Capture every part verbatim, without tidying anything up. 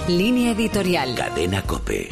Línea editorial. Cadena COPE.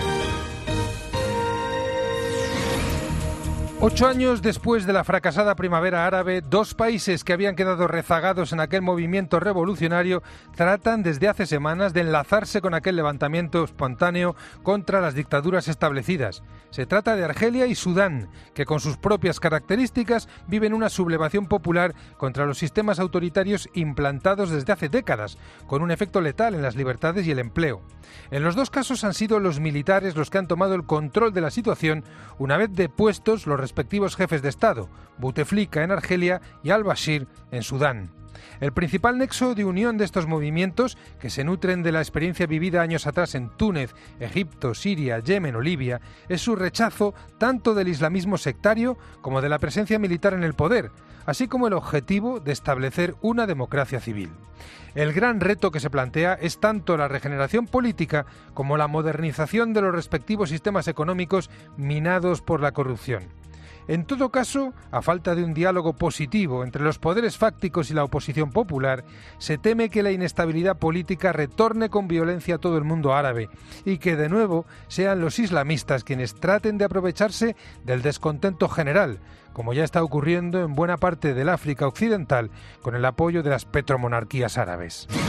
Ocho años después de la fracasada primavera árabe, dos países que habían quedado rezagados en aquel movimiento revolucionario tratan desde hace semanas de enlazarse con aquel levantamiento espontáneo contra las dictaduras establecidas. Se trata de Argelia y Sudán, que con sus propias características viven una sublevación popular contra los sistemas autoritarios implantados desde hace décadas, con un efecto letal en las libertades y el empleo. En los dos casos han sido los militares los que han tomado el control de la situación una vez depuestos los respectivos jefes de Estado, Bouteflika en Argelia y al-Bashir en Sudán. El principal nexo de unión de estos movimientos, que se nutren de la experiencia vivida años atrás en Túnez, Egipto, Siria, Yemen o Libia, es su rechazo tanto del islamismo sectario como de la presencia militar en el poder, así como el objetivo de establecer una democracia civil. El gran reto que se plantea es tanto la regeneración política como la modernización de los respectivos sistemas económicos minados por la corrupción. En todo caso, a falta de un diálogo positivo entre los poderes fácticos y la oposición popular, se teme que la inestabilidad política retorne con violencia a todo el mundo árabe y que de nuevo sean los islamistas quienes traten de aprovecharse del descontento general, como ya está ocurriendo en buena parte del África occidental con el apoyo de las petromonarquías árabes.